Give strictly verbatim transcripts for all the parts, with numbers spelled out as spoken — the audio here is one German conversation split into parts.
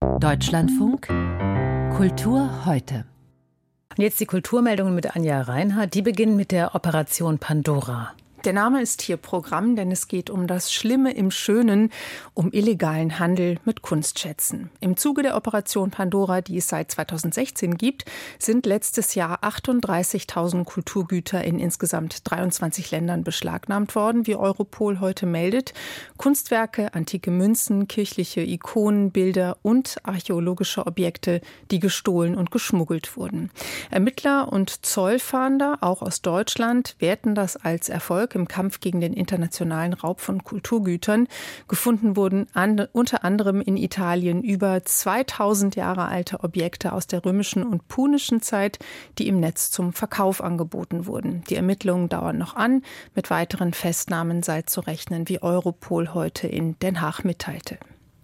Deutschlandfunk Kultur heute. Und jetzt die Kulturmeldungen mit Anja Reinhardt. Die beginnen mit der Operation Pandora. Der Name ist hier Programm, denn es geht um das Schlimme im Schönen, um illegalen Handel mit Kunstschätzen. Im Zuge der Operation Pandora, die es seit zweitausendsechzehn gibt, sind letztes Jahr achtunddreißigtausend Kulturgüter in insgesamt dreiundzwanzig Ländern beschlagnahmt worden, wie Europol heute meldet. Kunstwerke, antike Münzen, kirchliche Ikonen, Bilder und archäologische Objekte, die gestohlen und geschmuggelt wurden. Ermittler und Zollfahnder, auch aus Deutschland, werten das als Erfolg im Kampf gegen den internationalen Raub von Kulturgütern. Gefunden wurden an, unter anderem in Italien über zweitausend Jahre alte Objekte aus der römischen und punischen Zeit, die im Netz zum Verkauf angeboten wurden. Die Ermittlungen dauern noch an. Mit weiteren Festnahmen sei zu rechnen, wie Europol heute in Den Haag mitteilte.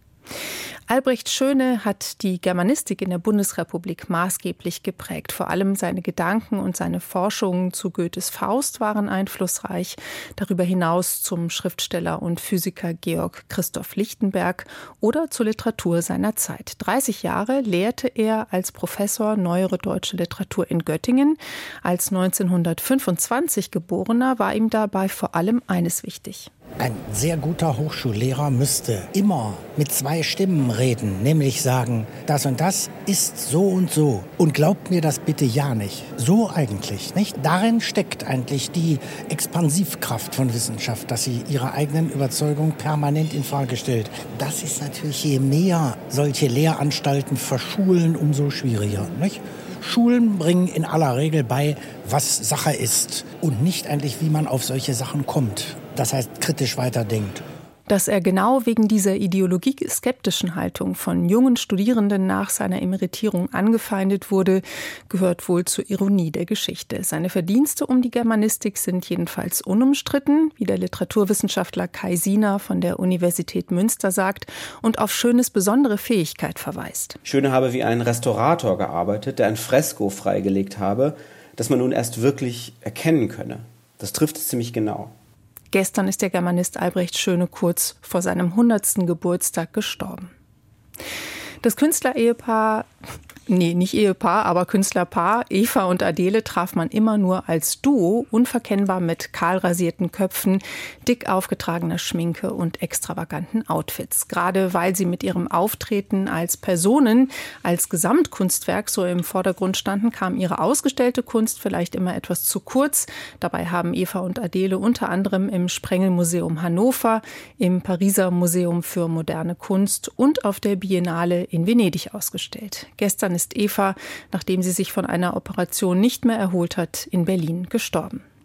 Albrecht Schöne hat die Germanistik in der Bundesrepublik maßgeblich geprägt. Vor allem seine Gedanken und seine Forschungen zu Goethes Faust waren einflussreich. Darüber hinaus zum Schriftsteller und Physiker Georg Christoph Lichtenberg oder zur Literatur seiner Zeit. dreißig Jahre lehrte er als Professor Neuere Deutsche Literatur in Göttingen. Als neunzehnhundertfünfundzwanzig Geborener war ihm dabei vor allem eines wichtig. Ein sehr guter Hochschullehrer müsste immer mit zwei Stimmen reden, nämlich sagen, das und das ist so und so. Und glaubt mir das bitte ja nicht. So eigentlich, nicht? Darin steckt eigentlich die Expansivkraft von Wissenschaft, dass sie ihre eigenen Überzeugungen permanent in Frage stellt. Das ist natürlich, je mehr solche Lehranstalten verschulen, umso schwieriger, nicht? Schulen bringen in aller Regel bei, was Sache ist und nicht eigentlich, wie man auf solche Sachen kommt. Das heißt, kritisch weiterdenkt. Dass er genau wegen dieser ideologieskeptischen Haltung von jungen Studierenden nach seiner Emeritierung angefeindet wurde, gehört wohl zur Ironie der Geschichte. Seine Verdienste um die Germanistik sind jedenfalls unumstritten, wie der Literaturwissenschaftler Kai Siener von der Universität Münster sagt und auf Schönes besondere Fähigkeit verweist. Schöne habe wie ein Restaurator gearbeitet, der ein Fresko freigelegt habe, das man nun erst wirklich erkennen könne. Das trifft es ziemlich genau. Gestern ist der Germanist Albrecht Schöne kurz vor seinem hundertsten Geburtstag gestorben. Das Künstlerehepaar, nee, nicht Ehepaar, aber Künstlerpaar Eva und Adele traf man immer nur als Duo, unverkennbar mit kahl rasierten Köpfen, dick aufgetragener Schminke und extravaganten Outfits. Gerade weil sie mit ihrem Auftreten als Personen, als Gesamtkunstwerk so im Vordergrund standen, kam ihre ausgestellte Kunst vielleicht immer etwas zu kurz. Dabei haben Eva und Adele unter anderem im Sprengel-Museum Hannover, im Pariser Museum für moderne Kunst und auf der Biennale in Venedig ausgestellt. Gestern ist Eva, nachdem sie sich von einer Operation nicht mehr erholt hat, in Berlin gestorben.